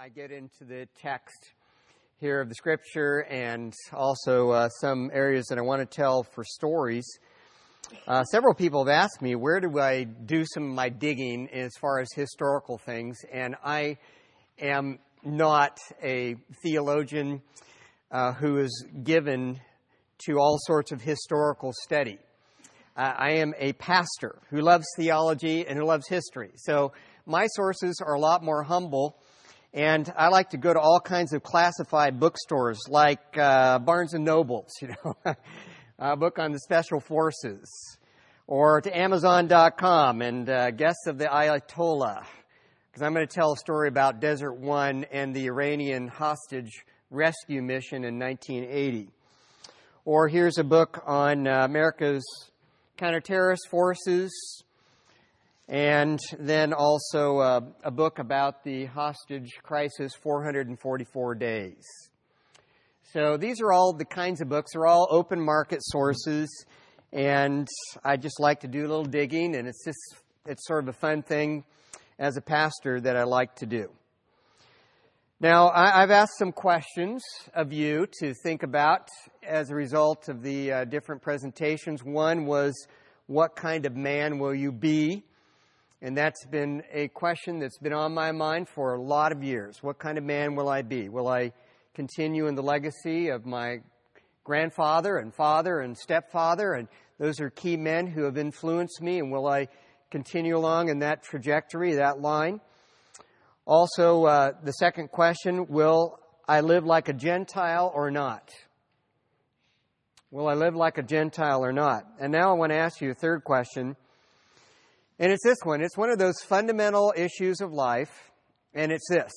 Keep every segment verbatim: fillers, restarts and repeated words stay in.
I get into the text here of the Scripture and also uh, some areas that I want to tell for stories, uh, several people have asked me, where do I do some of my digging as far as historical things? And I am not a theologian uh, who is given to all sorts of historical study. Uh, I am a pastor who loves theology and who loves history. So my sources are a lot more humble, and I like to go to all kinds of classified bookstores like uh, Barnes and Nobles, you know, a book on the Special Forces, or to Amazon dot com and uh, Guests of the Ayatollah, because I'm going to tell a story about Desert One and the Iranian hostage rescue mission in nineteen eighty. Or here's a book on uh, America's counterterrorist forces, and then also uh, a book about the hostage crisis, four hundred forty-four days. So these are all the kinds of books. They're all open market sources, and I just like to do a little digging, and it's just it's sort of a fun thing as a pastor that I like to do. Now, I, I've asked some questions of you to think about as a result of the uh, different presentations. One was, what kind of man will you be? And that's been a question that's been on my mind for a lot of years. What kind of man will I be? Will I continue in the legacy of my grandfather and father and stepfather? And those are key men who have influenced me. And will I continue along in that trajectory, that line? Also, uh, the second question, will I live like a Gentile or not? Will I live like a Gentile or not? And now I want to ask you a third question. And it's this one. It's one of those fundamental issues of life. And it's this.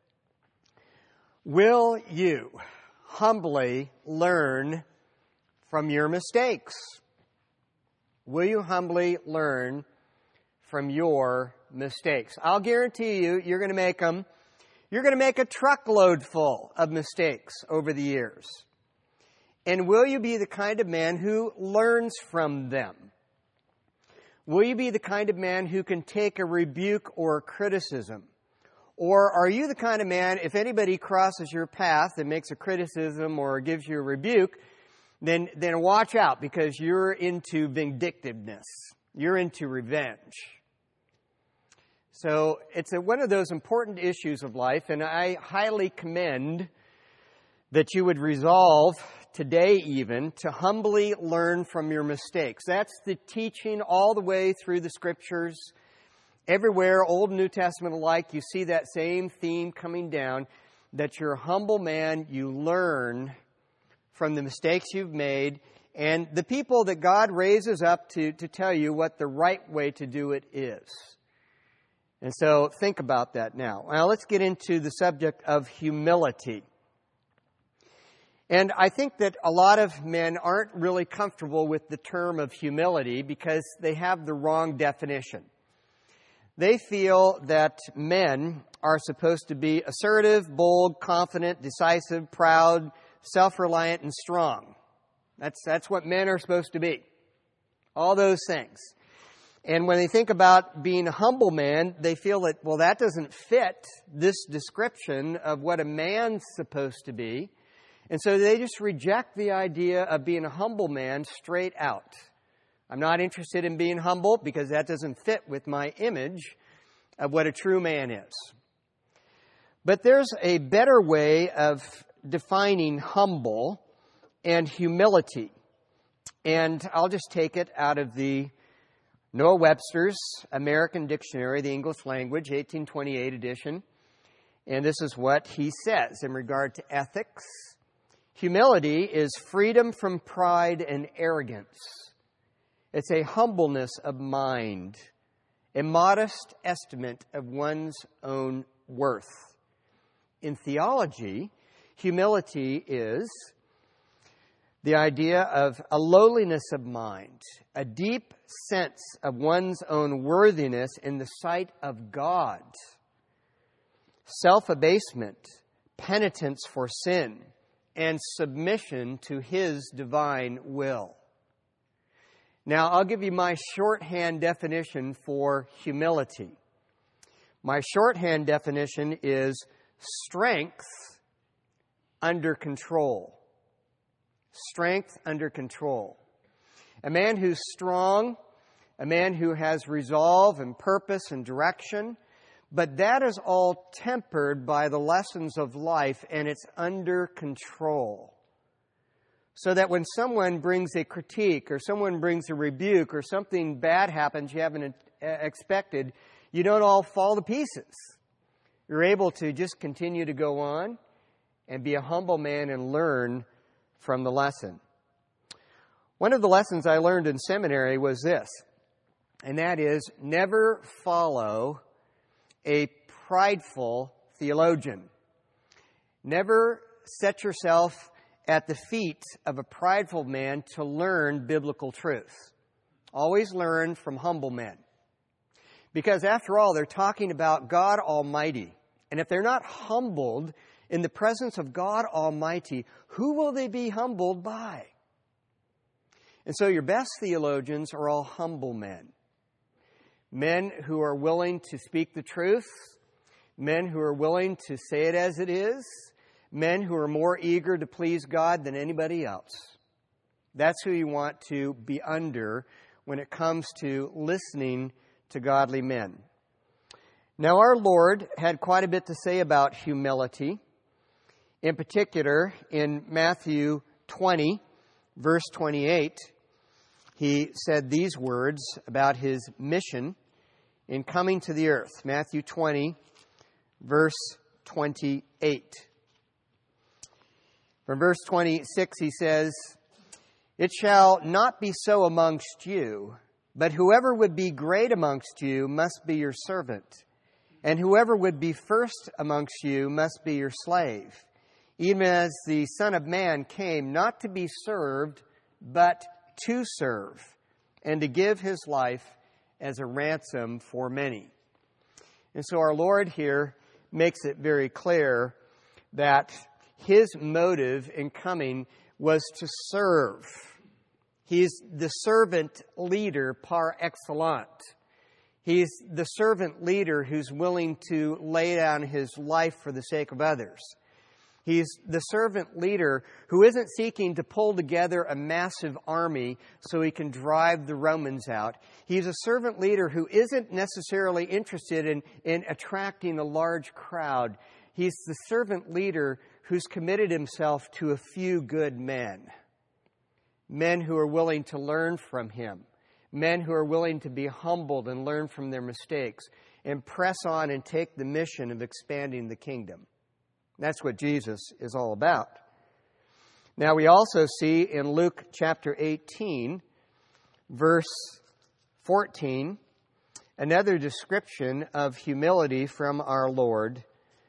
Will you humbly learn from your mistakes? Will you humbly learn from your mistakes? I'll guarantee you, you're going to make them. You're going to make a truckload full of mistakes over the years. And will you be the kind of man who learns from them? Will you be the kind of man who can take a rebuke or a criticism? Or are you the kind of man, if anybody crosses your path and makes a criticism or gives you a rebuke, then, then watch out, because you're into vindictiveness. You're into revenge. So it's a, one of those important issues of life, and I highly commend that you would resolve today even to humbly learn from your mistakes. That's the teaching all the way through the Scriptures. Everywhere, Old and New Testament alike, you see that same theme coming down, that you're a humble man, you learn from the mistakes you've made, and the people that God raises up to, to tell you what the right way to do it is. And so think about that now. Now let's get into the subject of humility. And I think that a lot of men aren't really comfortable with the term of humility because they have the wrong definition. They feel that men are supposed to be assertive, bold, confident, decisive, proud, self-reliant, and strong. That's, that's what men are supposed to be. All those things. And when they think about being a humble man, they feel that, well, that doesn't fit this description of what a man's supposed to be. And so they just reject the idea of being a humble man straight out. I'm not interested in being humble because that doesn't fit with my image of what a true man is. But there's a better way of defining humble and humility. And I'll just take it out of the Noah Webster's American Dictionary, the English Language, eighteen twenty-eight edition. And this is what he says in regard to ethics. Humility is freedom from pride and arrogance. It's a humbleness of mind, a modest estimate of one's own worth. In theology, humility is the idea of a lowliness of mind, a deep sense of one's own worthiness in the sight of God, self-abasement, penitence for sin, and submission to His divine will. Now, I'll give you my shorthand definition for humility. My shorthand definition is strength under control. Strength under control. A man who's strong, a man who has resolve and purpose and direction, but that is all tempered by the lessons of life, and it's under control. So that when someone brings a critique or someone brings a rebuke or something bad happens you haven't expected, you don't all fall to pieces. You're able to just continue to go on and be a humble man and learn from the lesson. One of the lessons I learned in seminary was this, and that is never follow a prideful theologian. Never set yourself at the feet of a prideful man to learn biblical truth. Always learn from humble men. Because after all, they're talking about God Almighty. And if they're not humbled in the presence of God Almighty, who will they be humbled by? And so your best theologians are all humble men. Men who are willing to speak the truth. Men who are willing to say it as it is. Men who are more eager to please God than anybody else. That's who you want to be under when it comes to listening to godly men. Now, our Lord had quite a bit to say about humility. In particular, in Matthew twenty, verse twenty-eight, He said these words about His mission in coming to the earth. Matthew twenty, verse twenty-eight. From verse twenty-six, He says, "It shall not be so amongst you, but whoever would be great amongst you must be your servant, and whoever would be first amongst you must be your slave, even as the Son of Man came not to be served, but to serve, and to give His life as a ransom for many." And so our Lord here makes it very clear that His motive in coming was to serve. He's the servant leader par excellence. He's the servant leader who's willing to lay down his life for the sake of others. He's the servant leader who isn't seeking to pull together a massive army so he can drive the Romans out. He's a servant leader who isn't necessarily interested in, in attracting a large crowd. He's the servant leader who's committed himself to a few good men. Men who are willing to learn from him. Men who are willing to be humbled and learn from their mistakes and press on and take the mission of expanding the kingdom. That's what Jesus is all about. Now we also see in Luke chapter eighteen, verse fourteen, another description of humility from our Lord.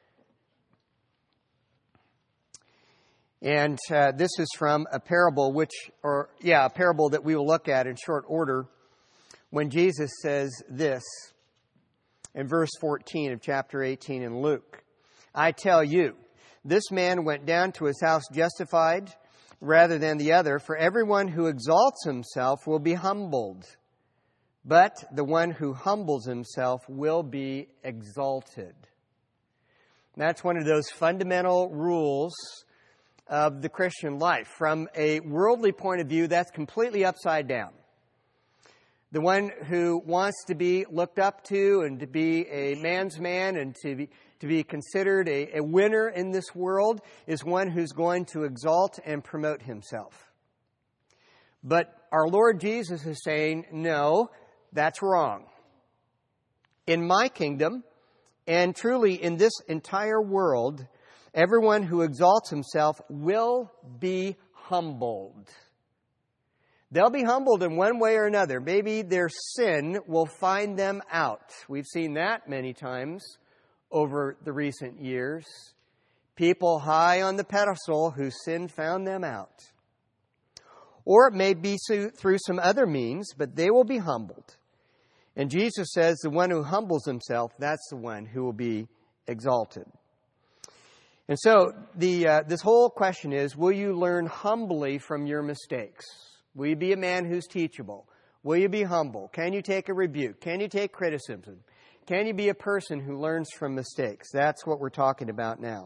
And uh, this is from a parable which, or yeah, a parable that we will look at in short order when Jesus says this in verse fourteen of chapter eighteen in Luke. "I tell you, this man went down to his house justified rather than the other, for everyone who exalts himself will be humbled, but the one who humbles himself will be exalted." That's one of those fundamental rules of the Christian life. From a worldly point of view, that's completely upside down. The one who wants to be looked up to and to be a man's man and to be, to be considered a, a winner in this world is one who's going to exalt and promote himself. But our Lord Jesus is saying, no, that's wrong. In my kingdom, and truly in this entire world, everyone who exalts himself will be humbled. They'll be humbled in one way or another. Maybe their sin will find them out. We've seen that many times over the recent years. People high on the pedestal whose sin found them out. Or it may be through some other means, but they will be humbled. And Jesus says the one who humbles himself, that's the one who will be exalted. And so the uh, this whole question is, will you learn humbly from your mistakes? Will you be a man who's teachable? Will you be humble? Can you take a rebuke? Can you take criticism? Can you be a person who learns from mistakes? That's what we're talking about now.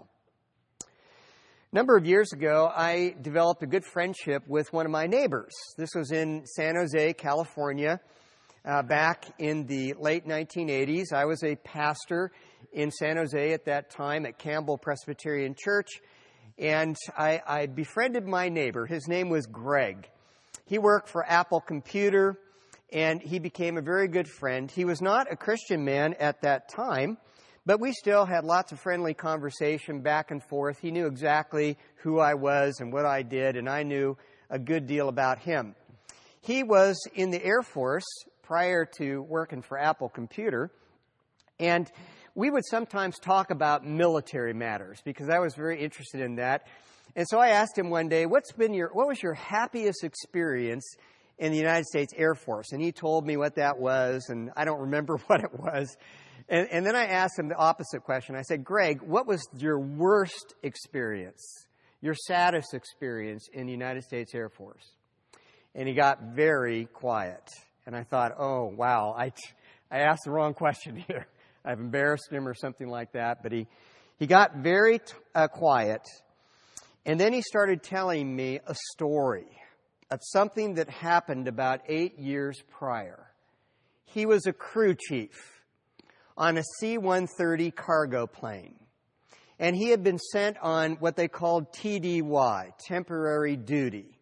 A number of years ago, I developed a good friendship with one of my neighbors. This was in San Jose, California, uh, back in the late nineteen eighties. I was a pastor in San Jose at that time at Campbell Presbyterian Church, and I, I befriended my neighbor. His name was Greg. He worked for Apple Computer, and he became a very good friend. He was not a Christian man at that time, but we still had lots of friendly conversation back and forth. He knew exactly who I was and what I did, and I knew a good deal about him. He was in the Air Force prior to working for Apple Computer, and we would sometimes talk about military matters because I was very interested in that. And so I asked him one day, what's been your, what was your happiest experience in the United States Air Force? And he told me what that was, and I don't remember what it was. And, and then I asked him the opposite question. I said, Greg, what was your worst experience, your saddest experience in the United States Air Force? And he got very quiet. And I thought, oh, wow, I, I asked the wrong question here. I've embarrassed him or something like that. But he, he got very uh, quiet. And then he started telling me a story of something that happened about eight years prior. He was a crew chief on a C one thirty cargo plane. And he had been sent on what they called T D Y, temporary duty.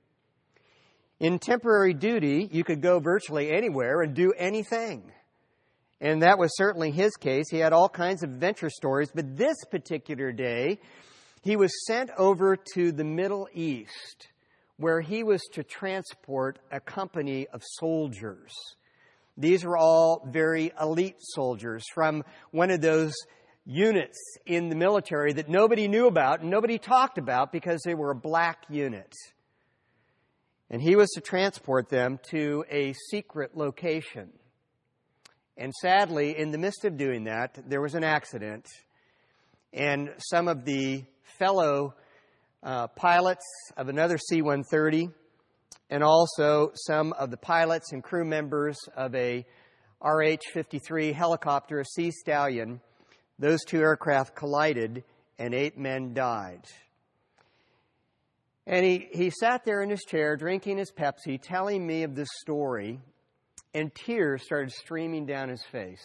In temporary duty, you could go virtually anywhere and do anything. And that was certainly his case. He had all kinds of adventure stories. But this particular day, he was sent over to the Middle East, where he was to transport a company of soldiers. These were all very elite soldiers from one of those units in the military that nobody knew about and nobody talked about because they were a black unit. And he was to transport them to a secret location. And sadly, in the midst of doing that, there was an accident. And some of the fellow uh, pilots of another C one thirty and also some of the pilots and crew members of a R H fifty-three helicopter, a Sea Stallion, those two aircraft collided and eight men died. And he, he sat there in his chair drinking his Pepsi, telling me of this story, and tears started streaming down his face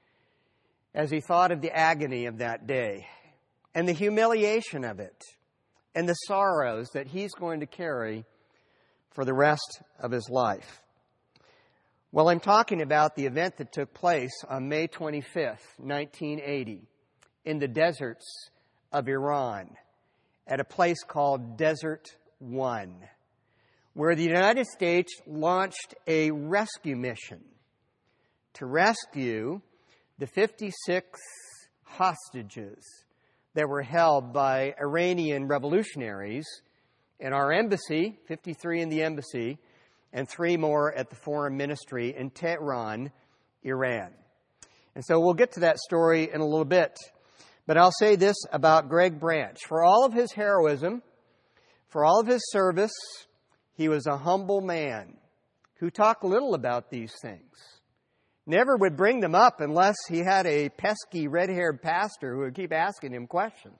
as he thought of the agony of that day and the humiliation of it and the sorrows that he's going to carry for the rest of his life. Well, I'm talking about the event that took place on May twenty-fifth, nineteen eighty, in the deserts of Iran, at a place called Desert One, where the United States launched a rescue mission to rescue the fifty-six hostages that were held by Iranian revolutionaries in our embassy, fifty-three in the embassy, and three more at the foreign ministry in Tehran, Iran. And so we'll get to that story in a little bit. But I'll say this about Greg Branch. For all of his heroism, for all of his service, he was a humble man who talked little about these things. Never would bring them up unless he had a pesky red-haired pastor who would keep asking him questions.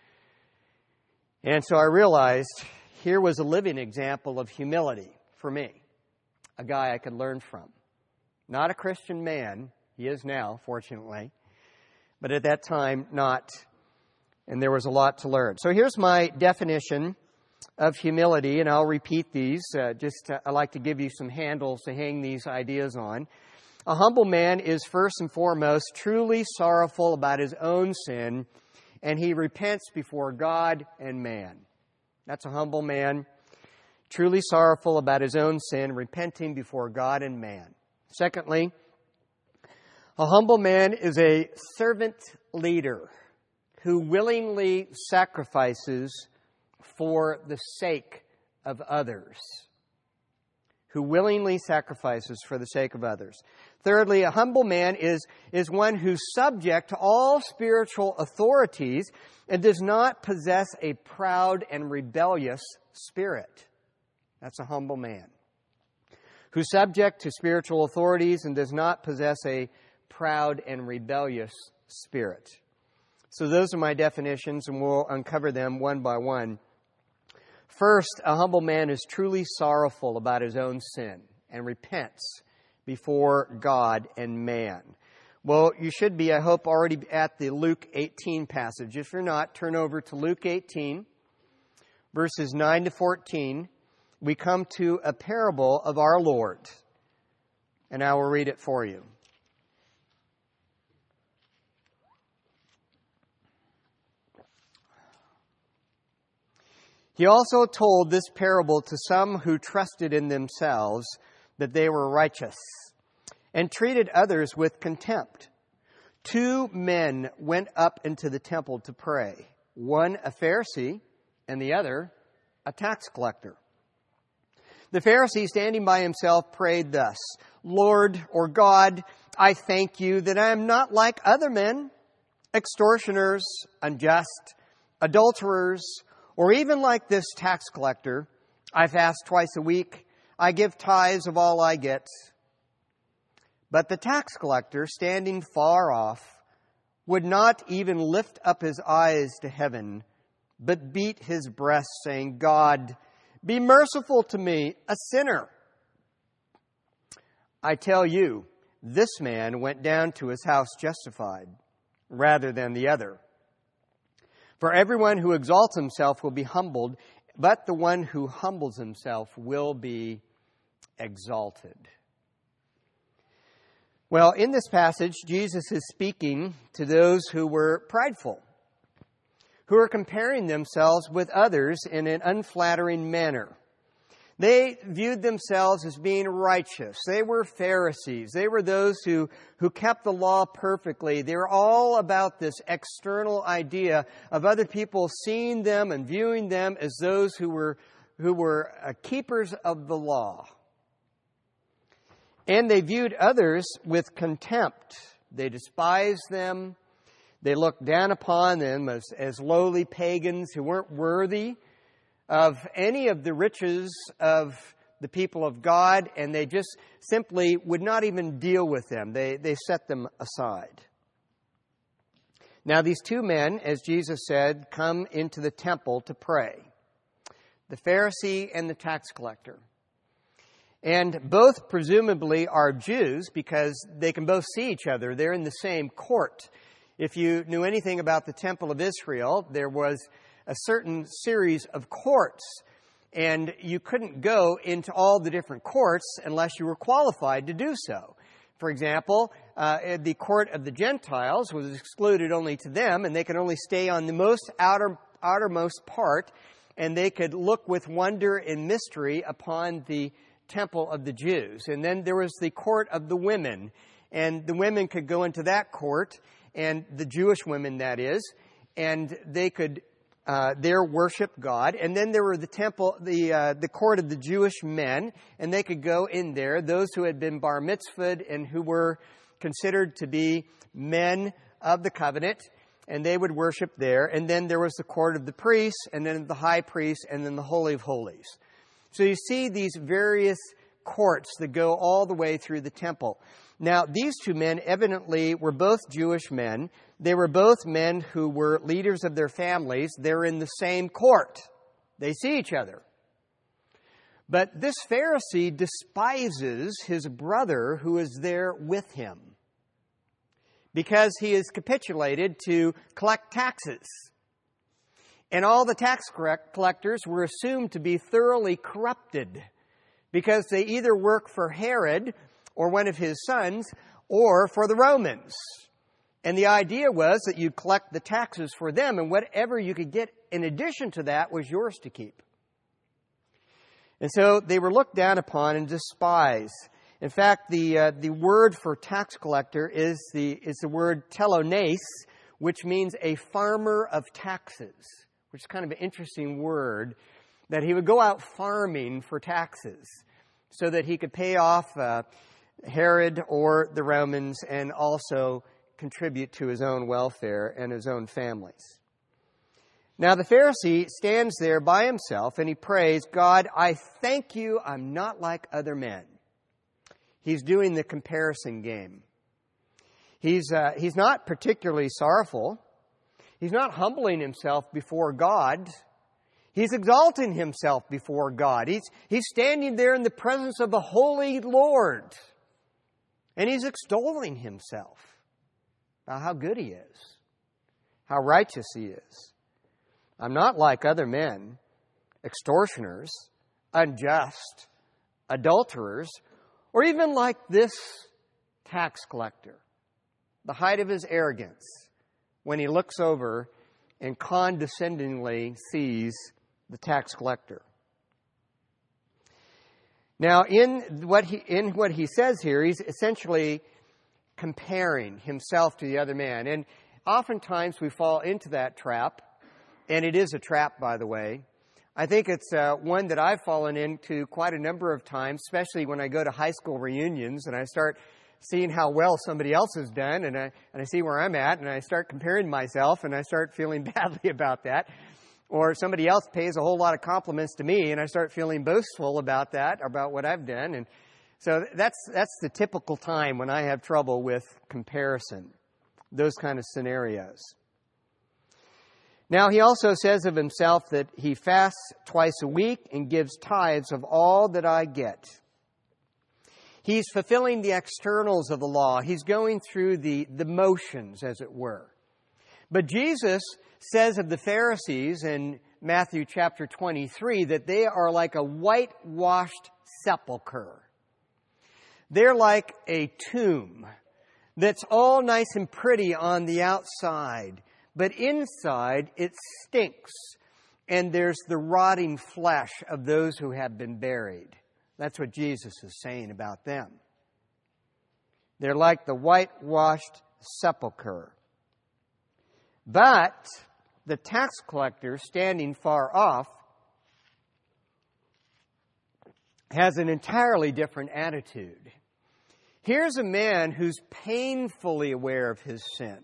And so I realized here was a living example of humility for me, a guy I could learn from. Not a Christian man, he is now, fortunately, but at that time, not. And there was a lot to learn. So here's my definition of humility, and I'll repeat these. Uh, just uh, I like to give you some handles to hang these ideas on. A humble man is first and foremost truly sorrowful about his own sin, and he repents before God and man. That's a humble man, truly sorrowful about his own sin, repenting before God and man. Secondly, a humble man is a servant leader who willingly sacrifices for the sake of others. Who willingly sacrifices for the sake of others. Thirdly, a humble man is, is one who's subject to all spiritual authorities and does not possess a proud and rebellious spirit. That's a humble man. Who's subject to spiritual authorities and does not possess a proud, and rebellious spirit. So those are my definitions, and we'll uncover them one by one. First, a humble man is truly sorrowful about his own sin and repents before God and man. Well, you should be, I hope, already at the Luke eighteen passage. If you're not, turn over to Luke eighteen, verses nine to fourteen. We come to a parable of our Lord, and I will read it for you. He also told this parable to some who trusted in themselves that they were righteous and treated others with contempt. Two men went up into the temple to pray, one a Pharisee and the other a tax collector. The Pharisee, standing by himself, prayed thus, Lord, or God, I thank you that I am not like other men, extortioners, unjust, adulterers, or even like this tax collector. I fast twice a week. I give tithes of all I get. But the tax collector, standing far off, would not even lift up his eyes to heaven, but beat his breast, saying, God, be merciful to me, a sinner. I tell you, this man went down to his house justified, rather than the other. For everyone who exalts himself will be humbled, but the one who humbles himself will be exalted. Well, in this passage, Jesus is speaking to those who were prideful, who are comparing themselves with others in an unflattering manner. They viewed themselves as being righteous. They were Pharisees. They were those who, who kept the law perfectly. They were all about this external idea of other people seeing them and viewing them as those who were, who were uh, keepers of the law. And they viewed others with contempt. They despised them. They looked down upon them as, as lowly pagans who weren't worthy of any of the riches of the people of God, and they just simply would not even deal with them. They, they set them aside. Now, these two men, as Jesus said, come into the temple to pray. The Pharisee and the tax collector. And both presumably are Jews because they can both see each other. They're in the same court. If you knew anything about the Temple of Israel, there was a certain series of courts, and you couldn't go into all the different courts unless you were qualified to do so. For example, uh, the court of the Gentiles was excluded only to them, and they could only stay on the most outer, outermost part, and they could look with wonder and mystery upon the temple of the Jews. And then there was the court of the women, and the women could go into that court, and the Jewish women, that is, and they could Uh, there worship God. And then there were the temple, the uh, the court of the Jewish men, and they could go in there, those who had been bar mitzvahed and who were considered to be men of the covenant, and they would worship there. And then there was the court of the priests, and then the high priest, and then the Holy of Holies. So you see these various courts that go all the way through the temple. Now, these two men evidently were both Jewish men. They were both men who were leaders of their families. They're in the same court. They see each other. But this Pharisee despises his brother who is there with him because he has capitulated to collect taxes. And all the tax collectors were assumed to be thoroughly corrupted because they either work for Herod or one of his sons, or for the Romans. And the idea was that you'd collect the taxes for them, and whatever you could get in addition to that was yours to keep. And so they were looked down upon and despised. In fact, the uh, the word for tax collector is the is the word telones, which means a farmer of taxes, which is kind of an interesting word, that he would go out farming for taxes so that he could pay off uh, Herod or the Romans and also contribute to his own welfare and his own families. Now the Pharisee stands there by himself and he prays, God, I thank you I'm not like other men. He's doing the comparison game. He's, uh, he's not particularly sorrowful. He's not humbling himself before God. He's exalting himself before God. He's, he's standing there in the presence of the holy Lord. And he's extolling himself about how good he is, how righteous he is. I'm not like other men, extortioners, unjust, adulterers, or even like this tax collector. The height of his arrogance when he looks over and condescendingly sees the tax collector. Now, in what he in what he says here, he's essentially comparing himself to the other man. And oftentimes we fall into that trap, and it is a trap, by the way. I think it's uh, one that I've fallen into quite a number of times, especially when I go to high school reunions and I start seeing how well somebody else has done, and I, and I see where I'm at, and I start comparing myself, and I start feeling badly about that. Or somebody else pays a whole lot of compliments to me, and I start feeling boastful about that, about what I've done. And so that's that's the typical time when I have trouble with comparison, those kind of scenarios. Now, he also says of himself that he fasts twice a week and gives tithes of all that I get. He's fulfilling the externals of the law. He's going through the, the motions, as it were. But Jesus says of the Pharisees in Matthew chapter twenty-three that they are like a whitewashed sepulcher. They're like a tomb that's all nice and pretty on the outside, but inside it stinks, and there's the rotting flesh of those who have been buried. That's what Jesus is saying about them. They're like the whitewashed sepulcher. But the tax collector, standing far off, has an entirely different attitude. Here's a man who's painfully aware of his sin.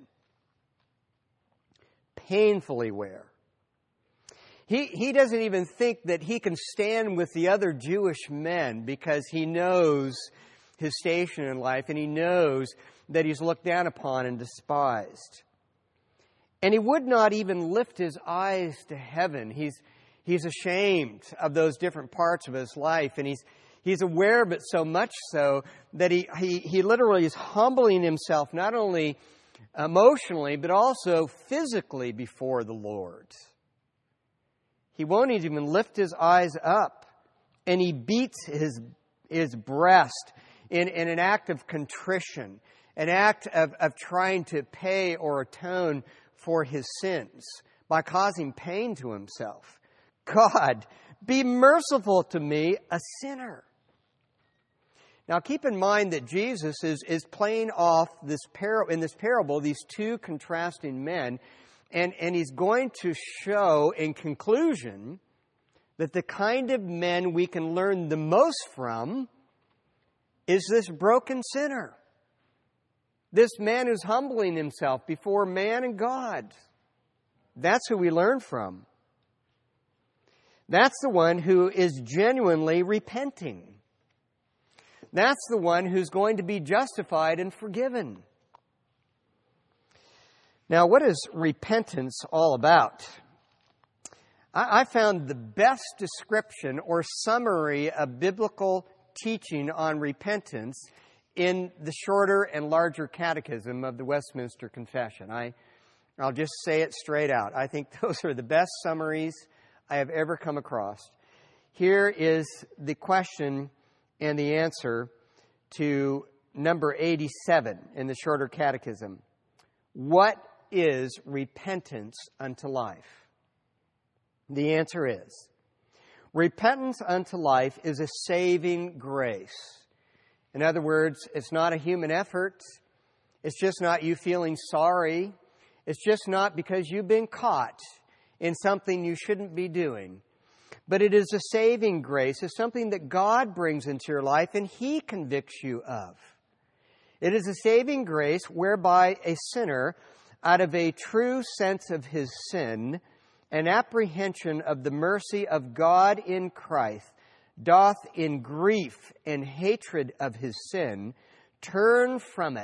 Painfully aware. He, he doesn't even think that he can stand with the other Jewish men because he knows his station in life and he knows that he's looked down upon and despised. And he would not even lift his eyes to heaven. He's, he's ashamed of those different parts of his life, and he's, he's aware of it so much so that he, he, he literally is humbling himself not only emotionally but also physically before the Lord. He won't even lift his eyes up, and he beats his, his breast in, in an act of contrition, an act of, of trying to pay or atone for his sins by causing pain to himself. God, be merciful to me, a sinner. Now keep in mind that Jesus is, is playing off this par- in this parable these two contrasting men, and, and he's going to show in conclusion that the kind of men we can learn the most from is this broken sinner. This man who's humbling himself before man and God. That's who we learn from. That's the one who is genuinely repenting. That's the one who's going to be justified and forgiven. Now, what is repentance all about? I, I found the best description or summary of biblical teaching on repentance in the shorter and larger catechism of the Westminster Confession. I, I'll just say it straight out. I think those are the best summaries I have ever come across. Here is the question and the answer to number eighty-seven in the shorter catechism. What is repentance unto life? The answer is, repentance unto life is a saving grace. In other words, it's not a human effort. It's just not you feeling sorry. It's just not because you've been caught in something you shouldn't be doing. But it is a saving grace. It's something that God brings into your life and He convicts you of. It is a saving grace whereby a sinner, out of a true sense of his sin, an apprehension of the mercy of God in Christ, doth in grief and hatred of his sin turn from it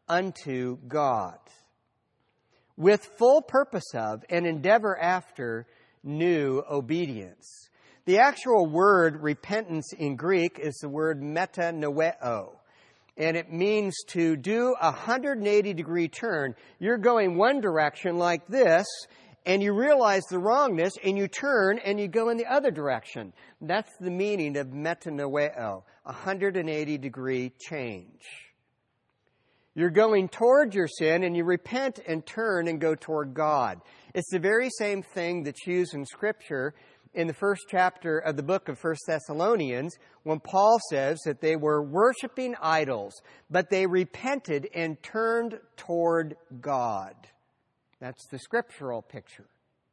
unto God, with full purpose of and endeavor after new obedience. The actual word repentance in Greek is the word metanoeo, and it means to do a one hundred eighty degree turn. You're going one direction like this, and you realize the wrongness, and you turn and you go in the other direction. That's the meaning of metanoeo, a one hundred eighty degree change. You're going toward your sin, and you repent and turn and go toward God. It's the very same thing that's used in Scripture in the first chapter of the book of First Thessalonians, when Paul says that they were worshiping idols, but they repented and turned toward God. That's the scriptural picture.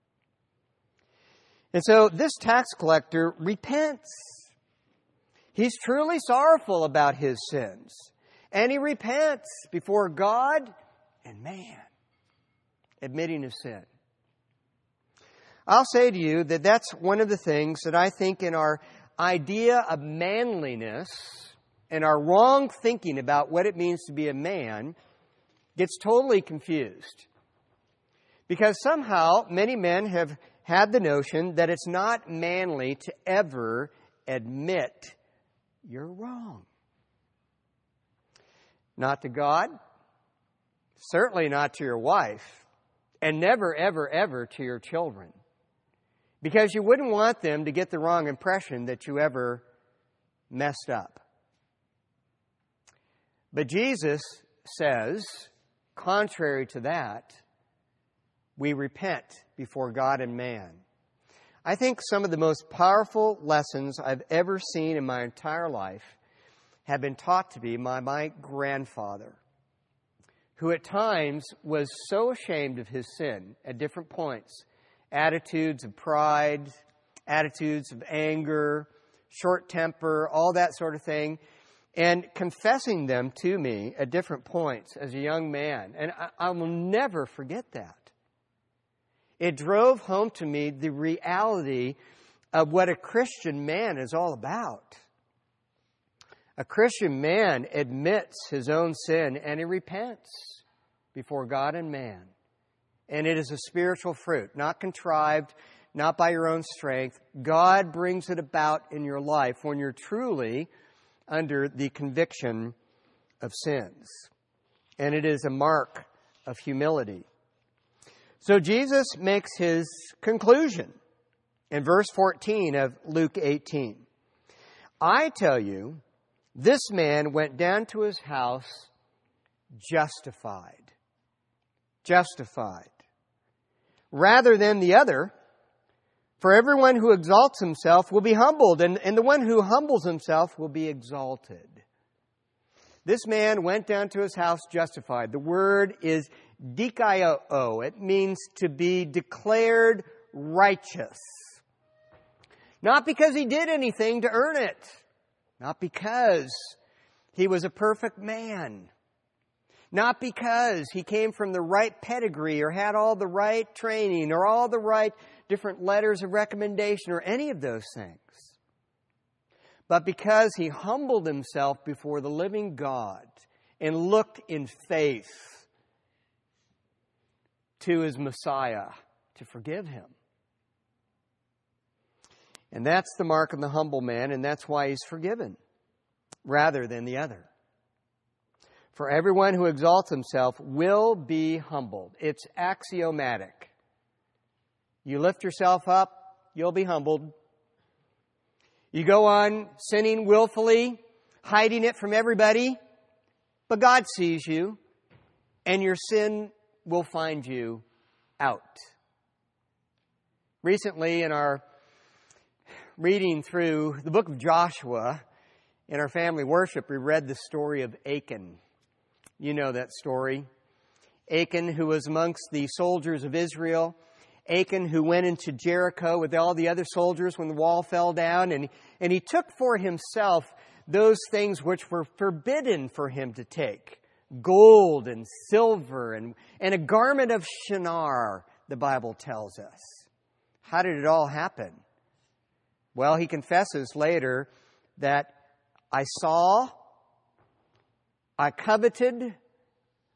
And so this tax collector repents. He's truly sorrowful about his sins. And he repents before God and man, admitting his sin. I'll say to you that that's one of the things that I think in our idea of manliness and our wrong thinking about what it means to be a man gets totally confused. Because somehow many men have had the notion that it's not manly to ever admit you're wrong. Not to God, certainly not to your wife, and never, ever, ever to your children. Because you wouldn't want them to get the wrong impression that you ever messed up. But Jesus says, contrary to that, we repent before God and man. I think some of the most powerful lessons I've ever seen in my entire life have been taught to me by my grandfather, who at times was so ashamed of his sin at different points. Attitudes of pride, attitudes of anger, short temper, all that sort of thing, and confessing them to me at different points as a young man. And I, I will never forget that. It drove home to me the reality of what a Christian man is all about. A Christian man admits his own sin and he repents before God and man. And it is a spiritual fruit, not contrived, not by your own strength. God brings it about in your life when you're truly under the conviction of sins. And it is a mark of humility. So Jesus makes his conclusion in verse fourteen of Luke eighteen. I tell you, this man went down to his house justified. Justified. Rather than the other, for everyone who exalts himself will be humbled, and, and the one who humbles himself will be exalted. This man went down to his house justified. The word is dikaio. It means to be declared righteous. Not because he did anything to earn it. Not because he was a perfect man. Not because he came from the right pedigree or had all the right training or all the right different letters of recommendation or any of those things. But because he humbled himself before the living God and looked in faith to his Messiah to forgive him. And that's the mark of the humble man, and that's why he's forgiven rather than the other. For everyone who exalts himself will be humbled. It's axiomatic. You lift yourself up, you'll be humbled. You go on sinning willfully, hiding it from everybody, but God sees you, and your sin will find you out. Recently, in our reading through the book of Joshua, in our family worship, we read the story of Achan. You know that story. Achan, who was amongst the soldiers of Israel. Achan, who went into Jericho with all the other soldiers when the wall fell down. And, and he took for himself those things which were forbidden for him to take. Gold and silver and, and a garment of Shinar, the Bible tells us. How did it all happen? Well, he confesses later that I saw, I coveted,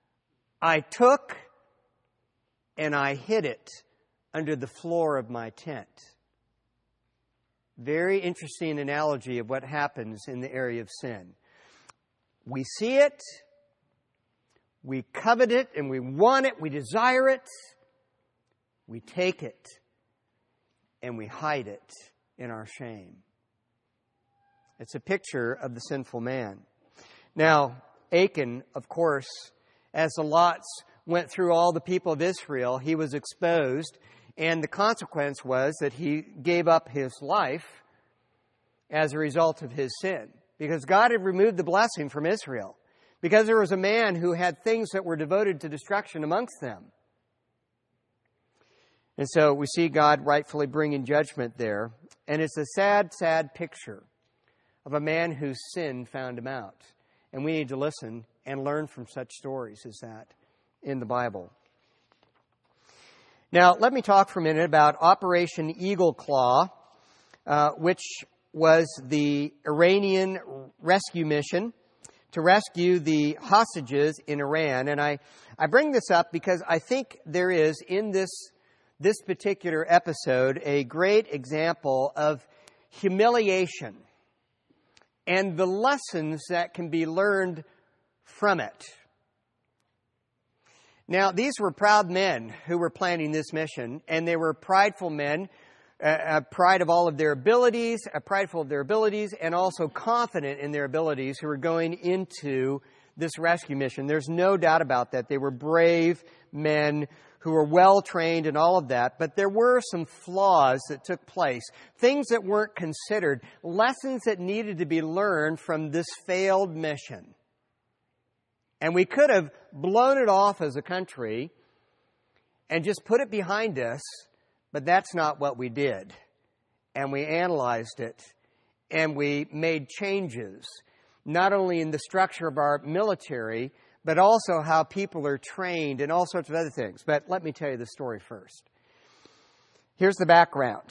I took and I hid it under the floor of my tent. Very interesting analogy of what happens in the area of sin. We see it, we covet it, and we want it, we desire it. We take it, and we hide it in our shame. It's a picture of the sinful man. Now, Achan, of course, as the lots went through all the people of Israel, he was exposed, and the consequence was that he gave up his life as a result of his sin, because God had removed the blessing from Israel, because there was a man who had things that were devoted to destruction amongst them. And so we see God rightfully bringing judgment there, and it's a sad, sad picture of a man whose sin found him out. And we need to listen and learn from such stories as that in the Bible. Now, let me talk for a minute about Operation Eagle Claw, uh, which was the Iranian rescue mission to rescue the hostages in Iran. And I, I bring this up because I think there is in this, this particular episode a great example of humiliation and the lessons that can be learned from it. Now, these were proud men who were planning this mission, and they were prideful men, uh, pride of all of their abilities, uh, prideful of their abilities, and also confident in their abilities who were going into this rescue mission. There's no doubt about that. They were brave men who were well-trained and all of that, but there were some flaws that took place, things that weren't considered, lessons that needed to be learned from this failed mission. And we could have blown it off as a country and just put it behind us, but that's not what we did. And we analyzed it, and we made changes, not only in the structure of our military, but also how people are trained and all sorts of other things. But let me tell you the story first. Here's the background.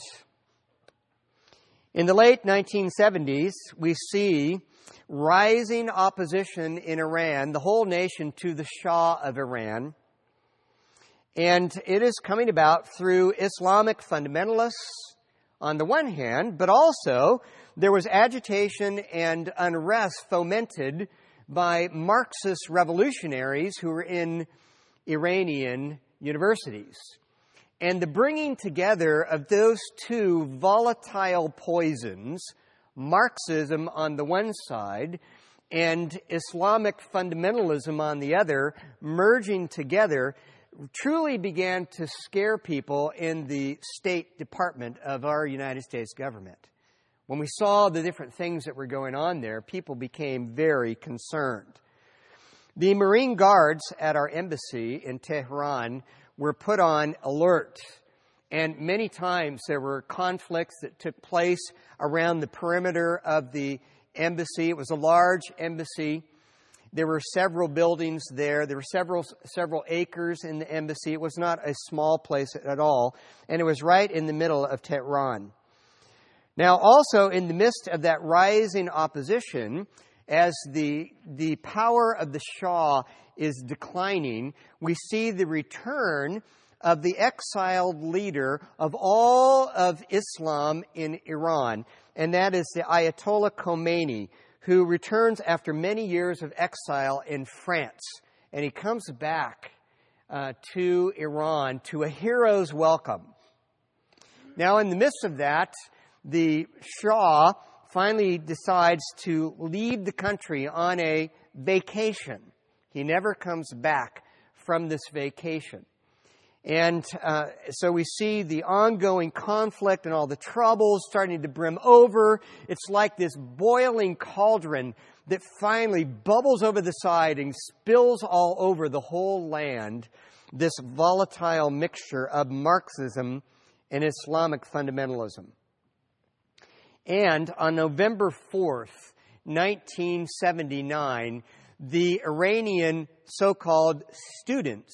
In the late nineteen seventies, we see rising opposition in Iran, the whole nation, to the Shah of Iran. And it is coming about through Islamic fundamentalists on the one hand, but also there was agitation and unrest fomented by Marxist revolutionaries who were in Iranian universities. And the bringing together of those two volatile poisons, Marxism on the one side and Islamic fundamentalism on the other, merging together, truly began to scare people in the State Department of our United States government. When we saw the different things that were going on there, people became very concerned. The Marine Guards at our embassy in Tehran were put on alert. And many times there were conflicts that took place around the perimeter of the embassy. It was a large embassy. There were several buildings there. There were several several acres in the embassy. It was not a small place at all. And it was right in the middle of Tehran. Now, also in the midst of that rising opposition, as the, the power of the Shah is declining, we see the return of the exiled leader of all of Islam in Iran, and that is the Ayatollah Khomeini, who returns after many years of exile in France. And he comes back uh, to Iran to a hero's welcome. Now, in the midst of that, the Shah finally decides to leave the country on a vacation. He never comes back from this vacation. And uh, so we see the ongoing conflict and all the troubles starting to brim over. It's like this boiling cauldron that finally bubbles over the side and spills all over the whole land, this volatile mixture of Marxism and Islamic fundamentalism. And on November fourth, nineteen seventy-nine, the Iranian so-called students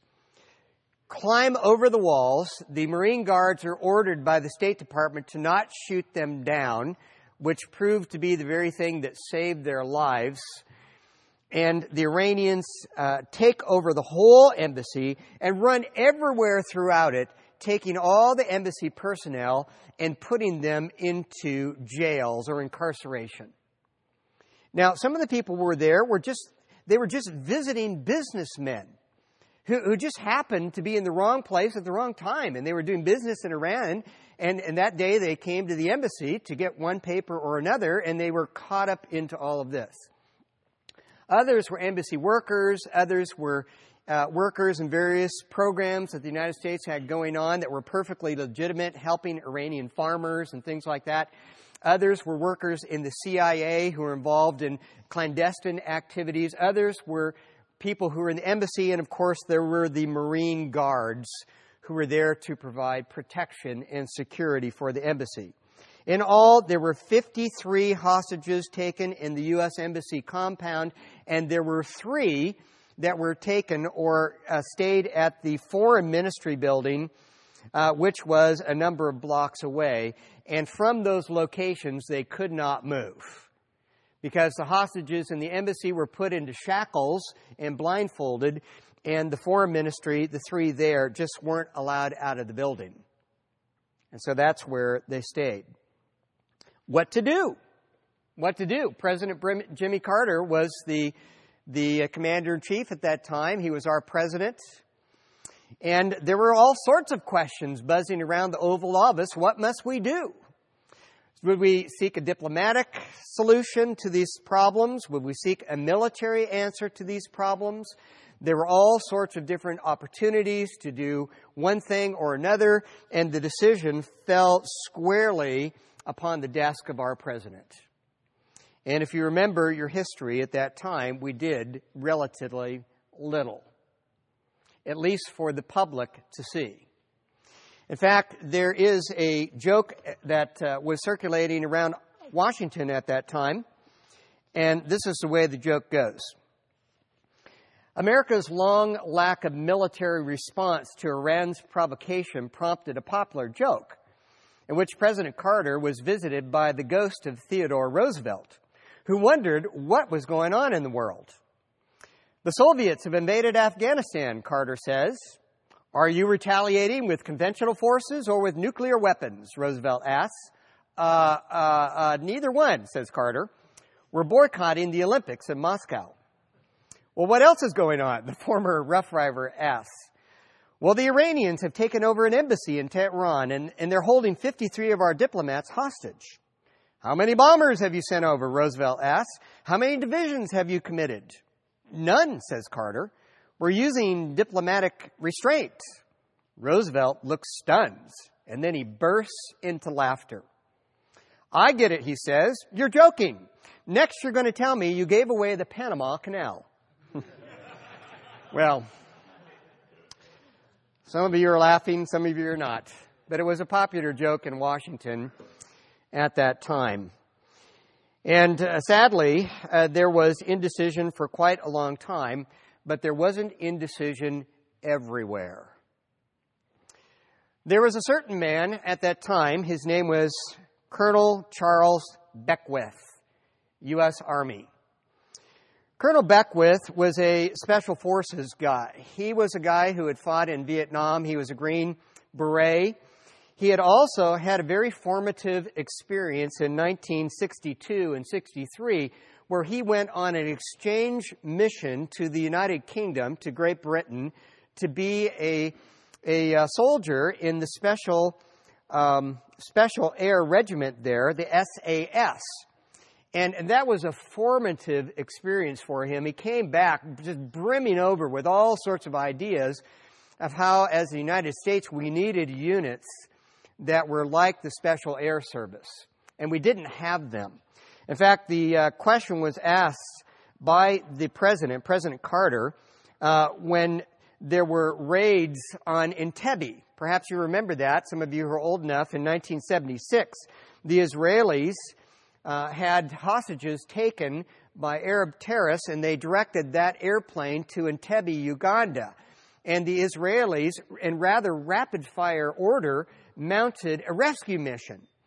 climb over the walls. The Marine Guards are ordered by the State Department to not shoot them down, which proved to be the very thing that saved their lives. and the Iranians uh, take over the whole embassy and run everywhere throughout it, taking all the embassy personnel and putting them into jails or incarceration. Now, some of the people who were there were just, they were just visiting businessmen who, who just happened to be in the wrong place at the wrong time. And they were doing business in Iran. And, and that day they came to the embassy to get one paper or another, and they were caught up into all of this. Others were embassy workers. Others were uh, workers in various programs that the United States had going on that were perfectly legitimate, helping Iranian farmers and things like that. Others were workers in the C I A who were involved in clandestine activities. Others were people who were in the embassy. And, of course, there were the Marine Guards who were there to provide protection and security for the embassy. In all, there were fifty-three hostages taken in the U S Embassy compound, and there were three that were taken or uh, stayed at the Foreign Ministry building, uh, which was a number of blocks away. And from those locations, they could not move because the hostages in the embassy were put into shackles and blindfolded, and the Foreign Ministry, the three there, just weren't allowed out of the building. And so that's where they stayed. What to do? What to do? President Jimmy Carter was the, the commander-in-chief at that time. He was our president. And there were all sorts of questions buzzing around the Oval Office. What must we do? Would we seek a diplomatic solution to these problems? Would we seek a military answer to these problems? There were all sorts of different opportunities to do one thing or another, and the decision fell squarely upon the desk of our president. And if you remember your history at that time, we did relatively little, at least for the public to see. In fact, there is a joke that uh, was circulating around Washington at that time, and this is the way the joke goes. America's long lack of military response to Iran's provocation prompted a popular joke in which President Carter was visited by the ghost of Theodore Roosevelt, who wondered what was going on in the world. The Soviets have invaded Afghanistan, Carter says. Are you retaliating with conventional forces or with nuclear weapons? Roosevelt asks. Uh, uh, uh, neither one, says Carter. We're boycotting the Olympics in Moscow. Well, what else is going on? The former Rough Rider asks. Well, the Iranians have taken over an embassy in Tehran, and, and they're holding fifty-three of our diplomats hostage. How many bombers have you sent over? Roosevelt asks. How many divisions have you committed? None, says Carter. We're using diplomatic restraint. Roosevelt looks stunned, and then he bursts into laughter. I get it, he says. You're joking. Next, you're going to tell me you gave away the Panama Canal. Well, some of you are laughing, some of you are not. But it was a popular joke in Washington at that time. And uh, sadly, uh, there was indecision for quite a long time, but there wasn't indecision everywhere. There was a certain man at that time, his name was Colonel Charles Beckwith, U S Army. Colonel Beckwith was a Special Forces guy. He was a guy who had fought in Vietnam. He was a Green Beret. He had also had a very formative experience in nineteen sixty-two and sixty-three, where he went on an exchange mission to the United Kingdom, to Great Britain, to be a, a, a soldier in the Special, um, Special Air Regiment there, the S A S. And, and that was a formative experience for him. He came back just brimming over with all sorts of ideas of how, as the United States, we needed units that were like the Special Air Service. And we didn't have them. In fact, the uh, question was asked by the president, President Carter, uh, when there were raids on Entebbe. Perhaps you remember that. Some of you who are old enough, in nineteen seventy-six, the Israelis Uh, had hostages taken by Arab terrorists, and they directed that airplane to Entebbe, Uganda. And the Israelis, in rather rapid-fire order, mounted a rescue mission.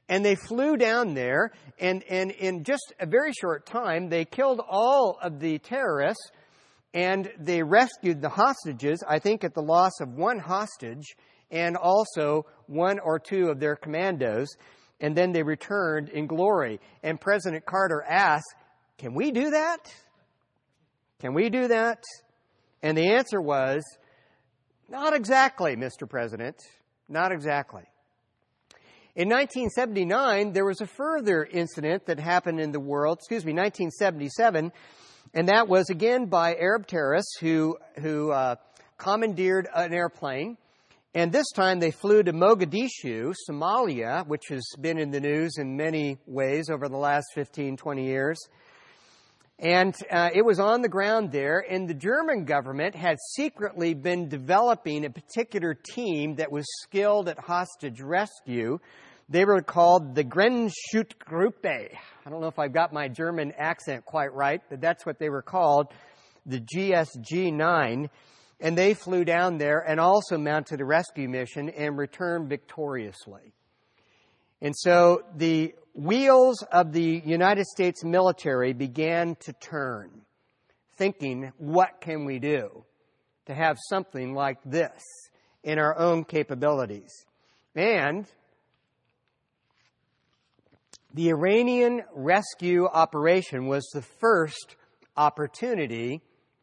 And they flew down there, and, and in just a very short time, they killed all of the terrorists, and they rescued the hostages, I think at the loss of one hostage, and also one or two of their commandos, and then they returned in glory. And President Carter asked, can we do that? Can we do that? And the answer was, not exactly, Mister President, not exactly. In nineteen seventy-nine, there was a further incident that happened in the world, excuse me, nineteen seventy-seven, and that was again by Arab terrorists who, who uh, commandeered an airplane. And this time they flew to Mogadishu, Somalia, which has been in the news in many ways over the last fifteen, twenty years. And uh, it was on the ground there, and the German government had secretly been developing a particular team that was skilled at hostage rescue. They were called the Grenzschutzgruppe. I don't know if I've got my German accent quite right, but that's what they were called, the G S G nine. And they flew down there and also mounted a rescue mission and returned victoriously. And so the wheels of the United States military began to turn, thinking, what can we do to have something like this in our own capabilities? And the Iranian rescue operation was the first opportunity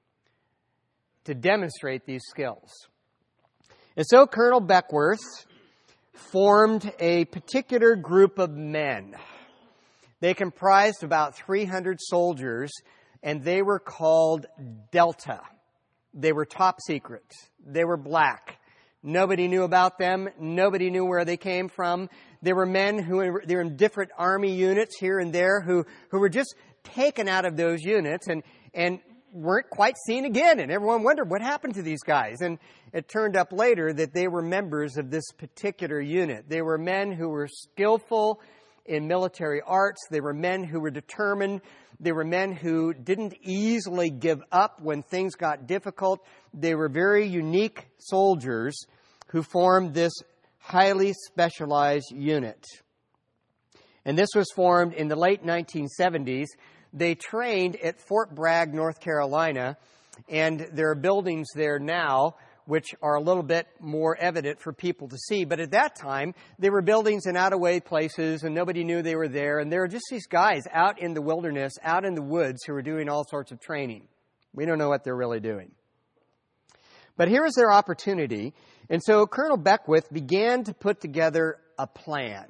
to demonstrate these skills. And so Colonel Beckworth formed a particular group of men. They comprised about three hundred soldiers, and they were called Delta. They were top secret. They were black. Nobody knew about them. Nobody knew where they came from. There were men who were, they were in different army units here and there who, who were just taken out of those units and, and weren't quite seen again. And everyone wondered what happened to these guys. And it turned up later that they were members of this particular unit. They were men who were skillful in military arts. They were men who were determined. They were men who didn't easily give up when things got difficult. They were very unique soldiers who formed this highly specialized unit. And this was formed in the late nineteen seventies. They trained at Fort Bragg, North Carolina, and there are buildings there now which are a little bit more evident for people to see. But at that time, they were buildings in out-of-way places, and nobody knew they were there. And there were just these guys out in the wilderness, out in the woods, who were doing all sorts of training. We don't know what they're really doing. But here was their opportunity. And so Colonel Beckwith began to put together a plan.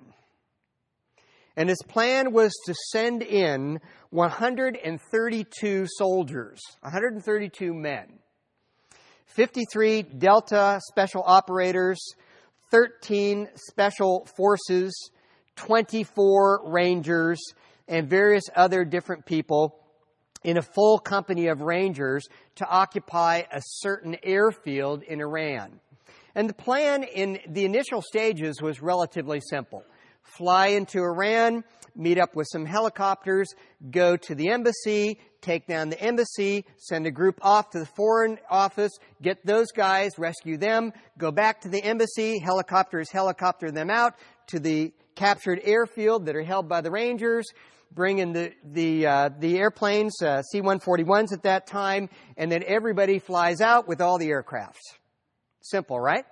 And his plan was to send in one hundred thirty-two soldiers, one hundred thirty-two men, fifty-three Delta Special Operators, thirteen Special Forces, twenty-four Rangers, and various other different people in a full company of Rangers to occupy a certain airfield in Iran. And the plan in the initial stages was relatively simple. Fly into Iran, meet up with some helicopters, go to the embassy, take down the embassy, send a group off to the foreign office, get those guys, rescue them, go back to the embassy, helicopters helicopter them out to the captured airfield that are held by the Rangers, bring in the the uh, the airplanes, uh, C one forty-ones at that time, and then everybody flies out with all the aircraft. Simple, right?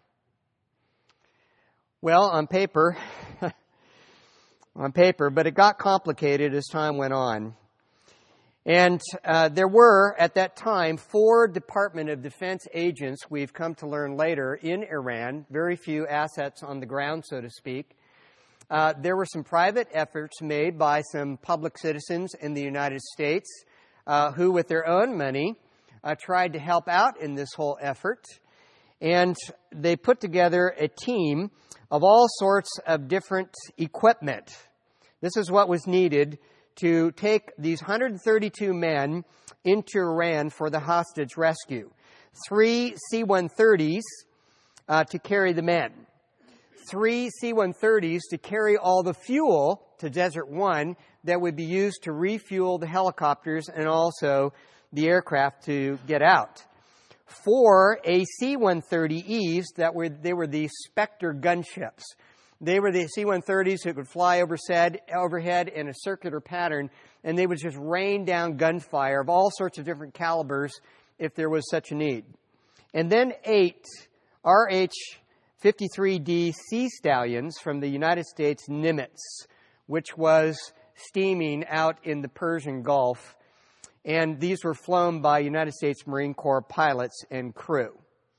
Well, on paper, on paper, but it got complicated as time went on. And uh, there were, at that time, four Department of Defense agents, we've come to learn later, in Iran, very few assets on the ground, so to speak. Uh, there were some private efforts made by some public citizens in the United States uh, who, with their own money, uh, tried to help out in this whole effort. And they put together a team of all sorts of different equipment. This is what was needed to take these one hundred thirty-two men into Iran for the hostage rescue. Three C one thirties uh, to carry the men. Three C one thirties to carry all the fuel to Desert One that would be used to refuel the helicopters and also the aircraft to get out. Four A C one thirty Es that were, they were the Spectre gunships. They were the C one thirties that would fly overhead, overhead in a circular pattern, and they would just rain down gunfire of all sorts of different calibers if there was such a need. And then eight R H fifty-three D Sea Stallions from the United States Nimitz, which was steaming out in the Persian Gulf. And these were flown by United States Marine Corps pilots and crew.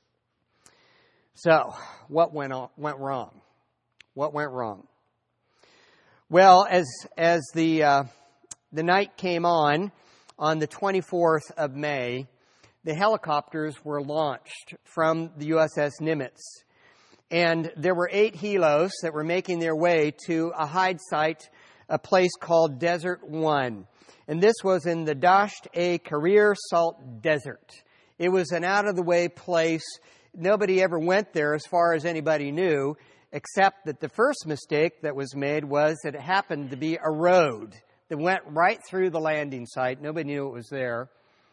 So, what went on, went wrong? What went wrong? Well, as as the uh, the night came on, on the twenty-fourth of May, the helicopters were launched from the U S S Nimitz. And there were eight helos that were making their way to a hide site, a place called Desert One. And this was in the Dasht-e-Karir Salt Desert. It was an out-of-the-way place. Nobody ever went there as far as anybody knew, except that the first mistake that was made was that it happened to be a road that went right through the landing site. Nobody knew it was there.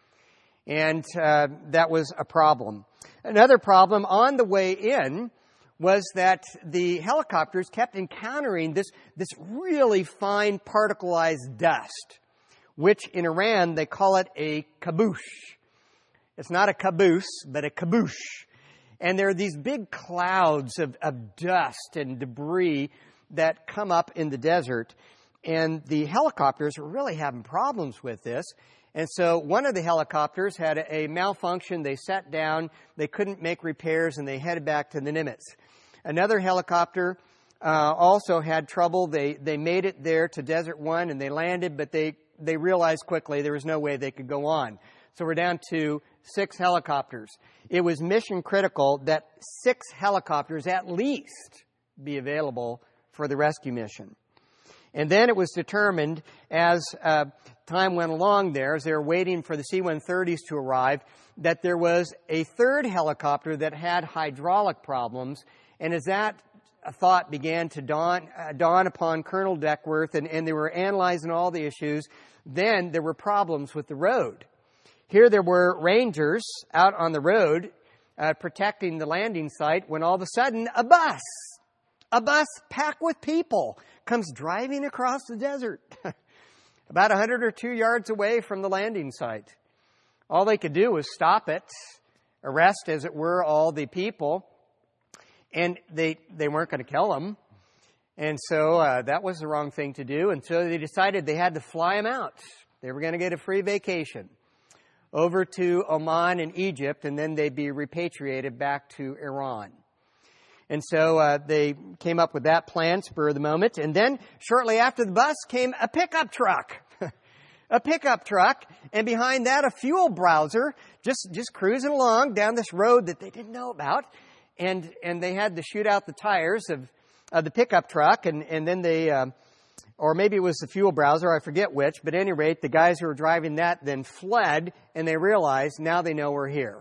And uh, that was a problem. Another problem on the way in was that the helicopters kept encountering this, this really fine particleized dust, which in Iran they call it a kaboosh. It's not a caboose, but a kaboosh. And there are these big clouds of, of dust and debris that come up in the desert. And the helicopters were really having problems with this. And so one of the helicopters had a, a malfunction. They sat down. They couldn't make repairs, and they headed back to the Nimitz. Another helicopter uh, also had trouble. They they made it there to Desert One, and they landed, but they, they realized quickly there was no way they could go on. So we're down to six helicopters. It was mission critical that six helicopters at least be available for the rescue mission. And then it was determined as uh, time went along there, as they were waiting for the C one thirties to arrive, that there was a third helicopter that had hydraulic problems. And as that thought began to dawn, uh, dawn upon Colonel Duckworth, and, and they were analyzing all the issues, then there were problems with the road. Here there were rangers out on the road uh, protecting the landing site when all of a sudden a bus, a bus packed with people comes driving across the desert about a hundred or two yards away from the landing site. All they could do was stop it, arrest, as it were, all the people, and they they weren't going to kill them. And so uh, that was the wrong thing to do. And so they decided they had to fly them out. They were going to get a free vacation over to Oman and Egypt, and then they'd be repatriated back to Iran. And so uh, they came up with that plan, spur of the moment. And then shortly after the bus came a pickup truck. a pickup truck. And behind that, a fuel browser just, just cruising along down this road that they didn't know about. And and they had to shoot out the tires of, of the pickup truck. And, and then they, uh, or maybe it was the fuel browser, I forget which. But at any rate, the guys who were driving that then fled. And they realized now they know we're here.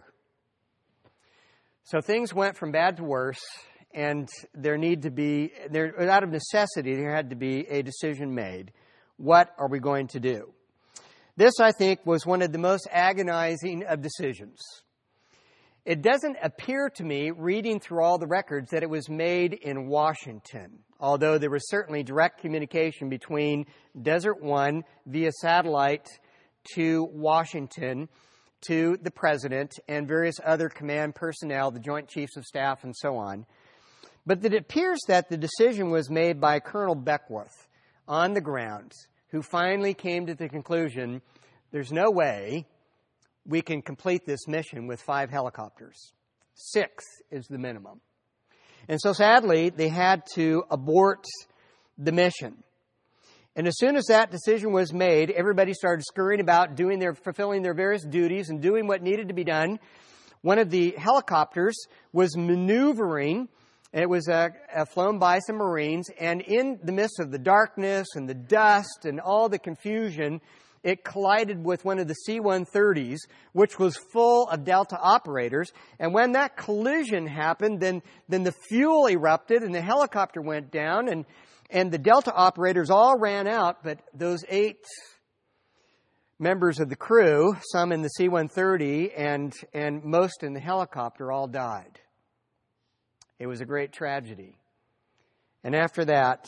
So things went from bad to worse. And there need to be, there, out of necessity, there had to be a decision made. What are we going to do? This, I think, was one of the most agonizing of decisions. It doesn't appear to me, reading through all the records, that it was made in Washington, although there was certainly direct communication between Desert One via satellite to Washington, to the President and various other command personnel, the Joint Chiefs of Staff, and so on. But it appears that the decision was made by Colonel Duckworth on the ground, who finally came to the conclusion, there's no way we can complete this mission with five helicopters. Six is the minimum. And so sadly, they had to abort the mission. And as soon as that decision was made, everybody started scurrying about, doing their, fulfilling their various duties and doing what needed to be done. One of the helicopters was maneuvering. It was uh, uh, flown by some Marines, and in the midst of the darkness and the dust and all the confusion, it collided with one of the C one thirties, which was full of Delta operators. And when that collision happened, then, then the fuel erupted and the helicopter went down, and, and the Delta operators all ran out, but those eight members of the crew, some in the C one thirty and, and most in the helicopter, all died. It was a great tragedy. And after that,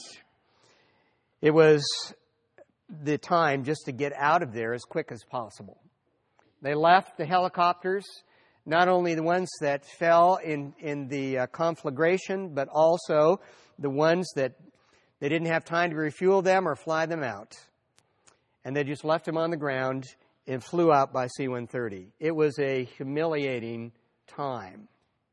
it was the time just to get out of there as quick as possible. They left the helicopters, not only the ones that fell in, in the uh, conflagration, but also the ones that they didn't have time to refuel them or fly them out. And they just left them on the ground and flew out by C one thirty. It was a humiliating time.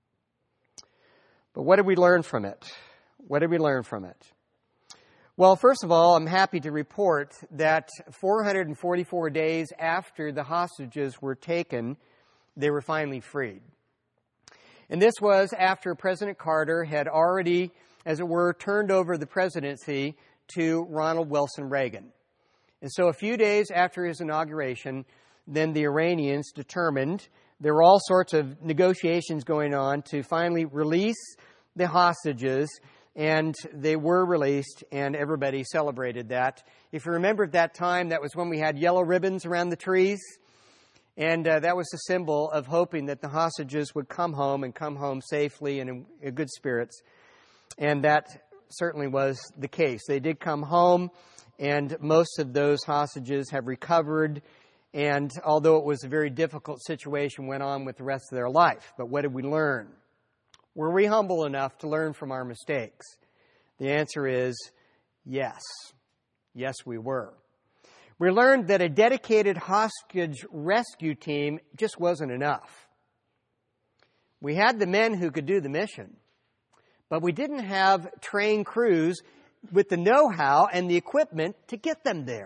But what did we learn from it? What did we learn from it? Well, first of all, I'm happy to report that four hundred forty-four days after the hostages were taken, they were finally freed. And this was after President Carter had already, as it were, turned over the presidency to Ronald Wilson Reagan. And so a few days after his inauguration, then the Iranians determined, there were all sorts of negotiations going on to finally release the hostages, and they were released, and everybody celebrated that. If you remember at that time, that was when we had yellow ribbons around the trees, and uh, that was a symbol of hoping that the hostages would come home and come home safely and in, in good spirits. And that certainly was the case. They did come home, and most of those hostages have recovered, and although it was a very difficult situation, went on with the rest of their life. But what did we learn? Were we humble enough to learn from our mistakes? The answer is yes. Yes, we were. We learned that a dedicated hostage rescue team just wasn't enough. We had the men who could do the mission, but we didn't have trained crews with the know-how and the equipment to get them there.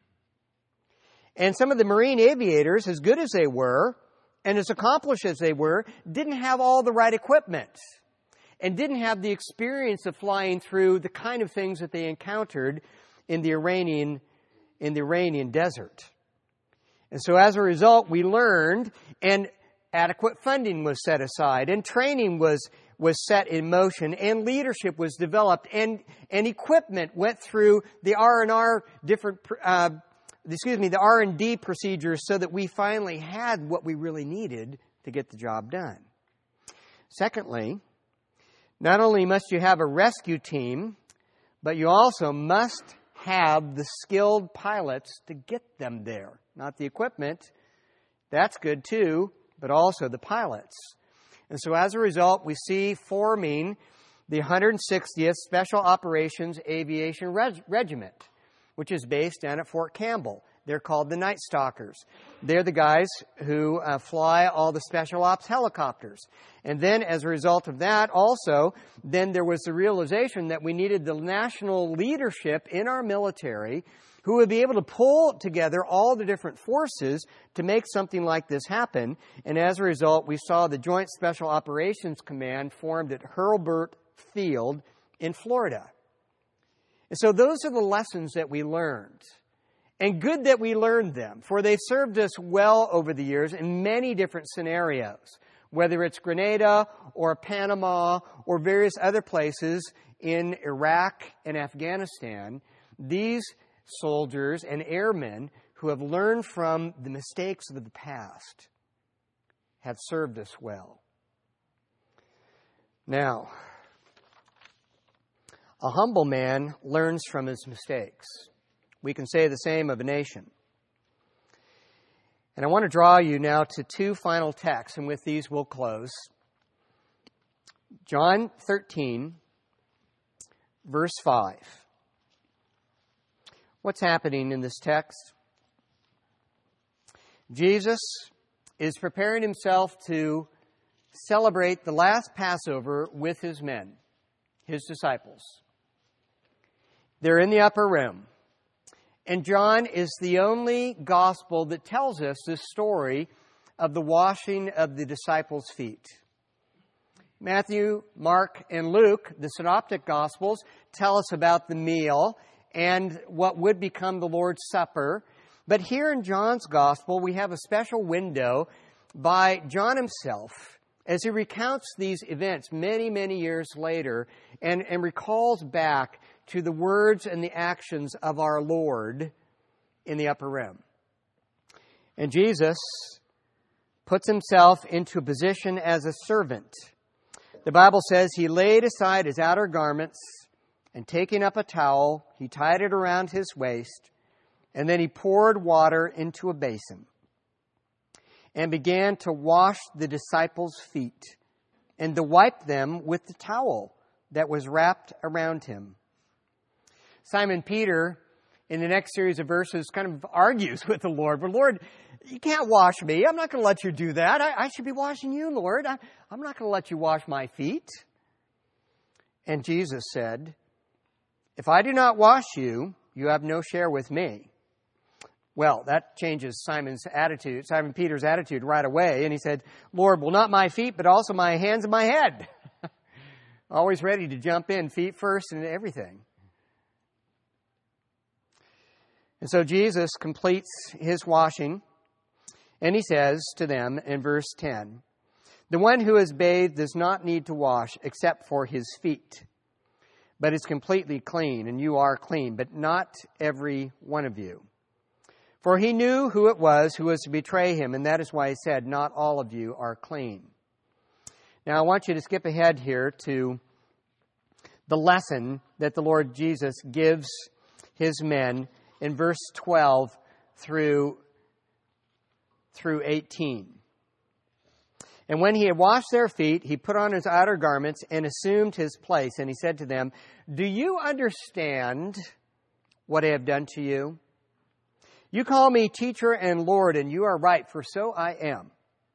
And some of the Marine aviators, as good as they were, and as accomplished as they were, didn't have all the right equipment and didn't have the experience of flying through the kind of things that they encountered in the Iranian, in the Iranian desert. And so as a result, we learned, and adequate funding was set aside, and training was was set in motion, and leadership was developed, and, and equipment went through the R and R different, uh, excuse me, the R and D procedures so that we finally had what we really needed to get the job done. Secondly, not only must you have a rescue team, but you also must have the skilled pilots to get them there. Not the equipment, that's good too, but also the pilots. And so as a result, we see forming the one hundred sixtieth Special Operations Aviation Reg- Regiment, which is based down at Fort Campbell. They're called the Night Stalkers. They're the guys who uh, fly all the special ops helicopters. And then as a result of that, also, then there was the realization that we needed the national leadership in our military who would be able to pull together all the different forces to make something like this happen. And as a result, we saw the Joint Special Operations Command formed at Hurlburt Field in Florida. And so those are the lessons that we learned. And good that we learned them, for they've served us well over the years in many different scenarios, whether it's Grenada or Panama or various other places in Iraq and Afghanistan. These soldiers and airmen who have learned from the mistakes of the past have served us well. Now, a humble man learns from his mistakes. We can say the same of a nation. And I want to draw you now to two final texts, and with these we'll close. John thirteen, verse five. What's happening in this text? Jesus is preparing himself to celebrate the last Passover with his men, his disciples. They're in the upper room. And John is the only gospel that tells us this story of the washing of the disciples' feet. Matthew, Mark, and Luke, the synoptic gospels, tell us about the meal and what would become the Lord's Supper. But here in John's gospel, we have a special window by John himself as he recounts these events many, many years later and, and recalls back to the words and the actions of our Lord in the upper room. And Jesus puts himself into a position as a servant. The Bible says he laid aside his outer garments And taking up a towel, he tied it around his waist, and then he poured water into a basin and began to wash the disciples' feet and to wipe them with the towel that was wrapped around him. Simon Peter, in the next series of verses, kind of argues with the Lord. But Lord, you can't wash me. I'm not going to let you do that. I, I should be washing you, Lord. I, I'm not going to let you wash my feet. And Jesus said, if I do not wash you, you have no share with me. Well, that changes Simon's attitude, Simon Peter's attitude right away. And he said, Lord, well, not my feet, but also my hands and my head. Always ready to jump in, feet first and everything. And so Jesus completes his washing, and he says to them in verse ten, the one who is bathed does not need to wash except for his feet, but is completely clean, and you are clean, but not every one of you. For he knew who it was who was to betray him, and that is why he said, not all of you are clean. Now I want you to skip ahead here to the lesson that the Lord Jesus gives his men in verse twelve through, through eighteen. And when he had washed their feet, he put on his outer garments and assumed his place. And he said to them, do you understand what I have done to you? You call me teacher and Lord, and you are right, for so I am.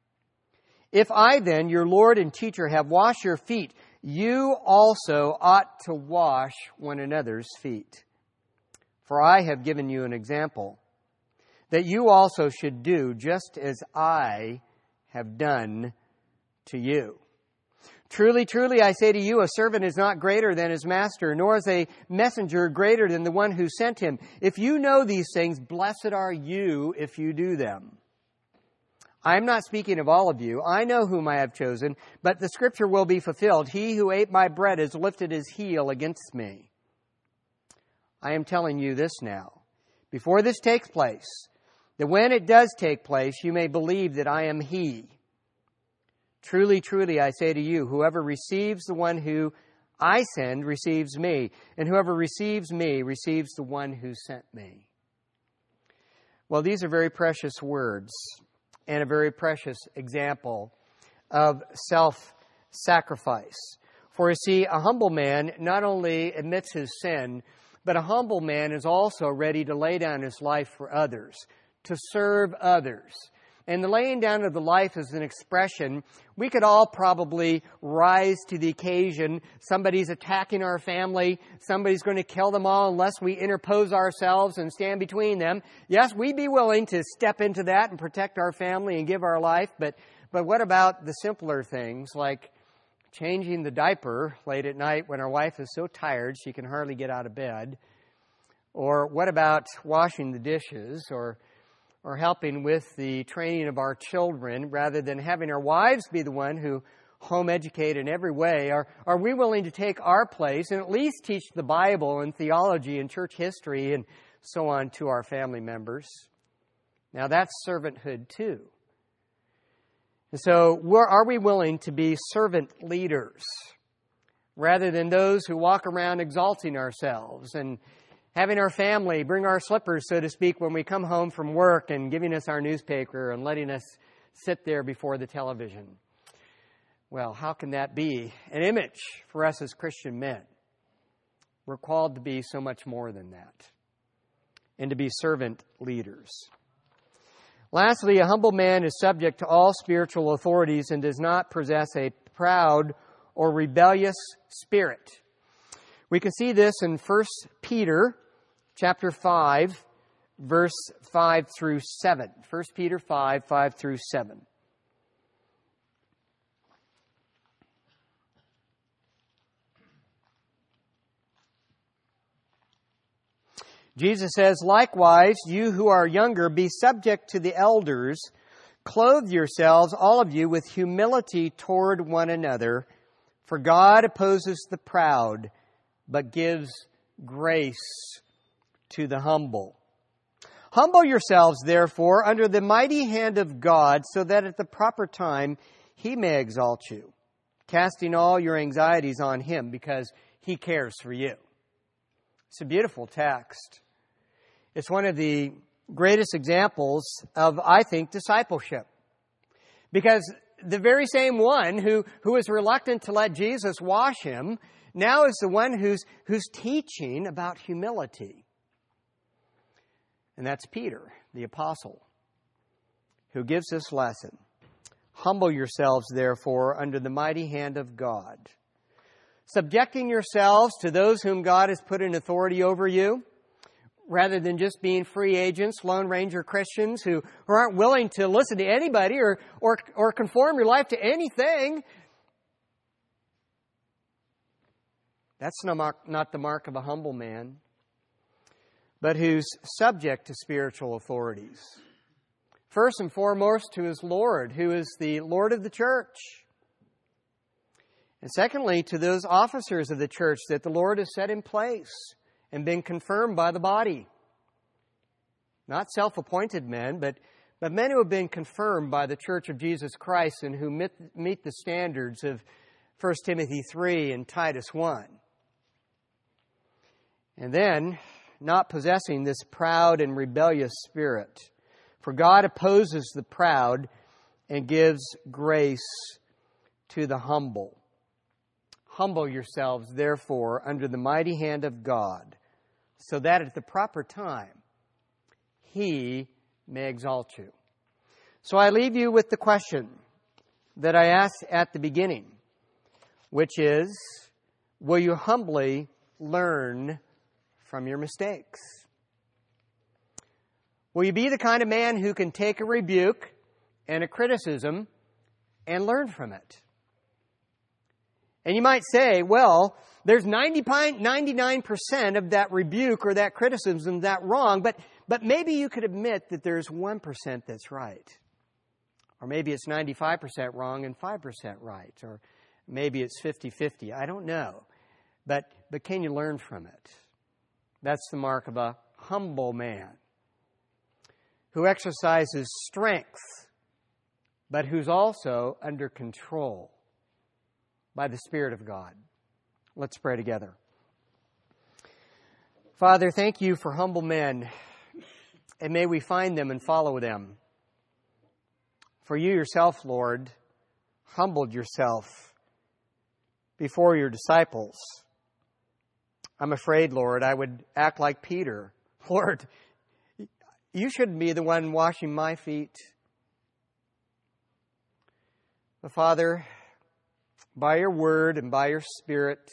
If I then, your Lord and teacher, have washed your feet, you also ought to wash one another's feet. For I have given you an example, that you also should do just as I have done to you. Truly, truly, I say to you, a servant is not greater than his master, nor is a messenger greater than the one who sent him. If you know these things, blessed are you if you do them. I am not speaking of all of you. I know whom I have chosen, but the scripture will be fulfilled. He who ate my bread has lifted his heel against me. I am telling you this now, before this takes place, that when it does take place, you may believe that I am he. Truly, truly, I say to you, whoever receives the one who I send receives me, and whoever receives me receives the one who sent me. Well, these are very precious words and a very precious example of self-sacrifice. For you see, a humble man not only admits his sin, but a humble man is also ready to lay down his life for others, to serve others. And the laying down of the life is an expression. We could all probably rise to the occasion. Somebody's attacking our family. Somebody's going to kill them all unless we interpose ourselves and stand between them. Yes, we'd be willing to step into that and protect our family and give our life. But, but what about the simpler things like changing the diaper late at night when our wife is so tired she can hardly get out of bed? Or what about washing the dishes or or helping with the training of our children rather than having our wives be the one who home educate in every way? Are, are we willing to take our place and at least teach the Bible and theology and church history and so on to our family members? Now that's servanthood too. And so are we willing to be servant leaders rather than those who walk around exalting ourselves and having our family bring our slippers, so to speak, when we come home from work and giving us our newspaper and letting us sit there before the television? Well, how can that be an image for us as Christian men? We're called to be so much more than that, and to be servant leaders. Lastly, a humble man is subject to all spiritual authorities and does not possess a proud or rebellious spirit. We can see this in First Peter chapter five, verse five through seven. First Peter five, five through seven. Jesus says, likewise, you who are younger, be subject to the elders. Clothe yourselves, all of you, with humility toward one another. For God opposes the proud, but gives grace to the humble. Humble yourselves, therefore, under the mighty hand of God, so that at the proper time He may exalt you, casting all your anxieties on Him, because He cares for you. It's a beautiful text. It's one of the greatest examples of, I think, discipleship. Because the very same one who, who was reluctant to let Jesus wash him now is the one who's, who's teaching about humility. And that's Peter, the apostle, who gives this lesson. Humble yourselves, therefore, under the mighty hand of God, subjecting yourselves to those whom God has put in authority over you, rather than just being free agents, Lone Ranger Christians who, who aren't willing to listen to anybody or, or, or conform your life to anything. That's no mark, not the mark of a humble man, but who's subject to spiritual authorities. First and foremost, to his Lord, who is the Lord of the church. And secondly, to those officers of the church that the Lord has set in place and been confirmed by the body. Not self-appointed men, but, but men who have been confirmed by the Church of Jesus Christ and who meet, meet the standards of First Timothy three and Titus one. And then, not possessing this proud and rebellious spirit. For God opposes the proud and gives grace to the humble. Humble yourselves, therefore, under the mighty hand of God, so that at the proper time He may exalt you. So I leave you with the question that I asked at the beginning, which is, will you humbly learn from your mistakes? Will you be the kind of man who can take a rebuke and a criticism and learn from it? And you might say, well, there's ninety-nine percent of that rebuke or that criticism that wrong, but, but maybe you could admit that there's one percent that's right. Or maybe it's ninety-five percent wrong and five percent right. Or maybe it's fifty-fifty. I don't know. But, but can you learn from it? That's the mark of a humble man who exercises strength, but who's also under control by the Spirit of God. Let's pray together. Father, thank you for humble men, and may we find them and follow them. For you yourself, Lord, humbled yourself before your disciples. I'm afraid, Lord, I would act like Peter. Lord, you shouldn't be the one washing my feet. But Father, by your word and by your Spirit,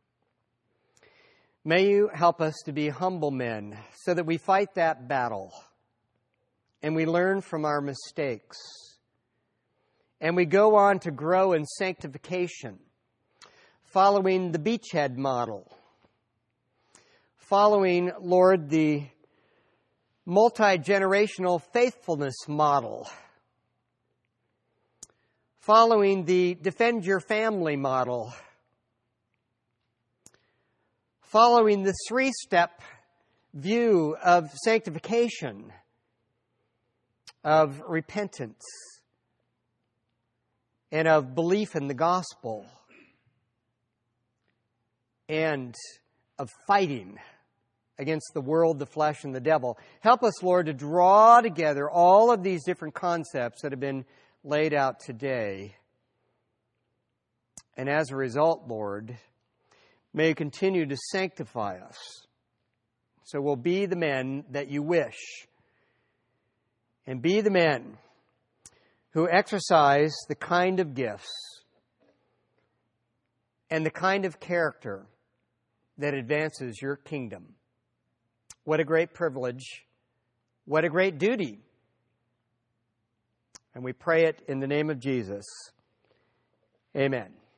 may you help us to be humble men so that we fight that battle and we learn from our mistakes and we go on to grow in sanctification, following the beachhead model, following, Lord, the multi-generational faithfulness model, following the defend your family model, following the three-step view of sanctification, of repentance, and of belief in the gospel, and of fighting against the world, the flesh, and the devil. Help us, Lord, to draw together all of these different concepts that have been laid out today. And as a result, Lord, may you continue to sanctify us so we'll be the men that you wish, and be the men who exercise the kind of gifts and the kind of character that advances your kingdom. What a great privilege. What a great duty. And we pray it in the name of Jesus. Amen.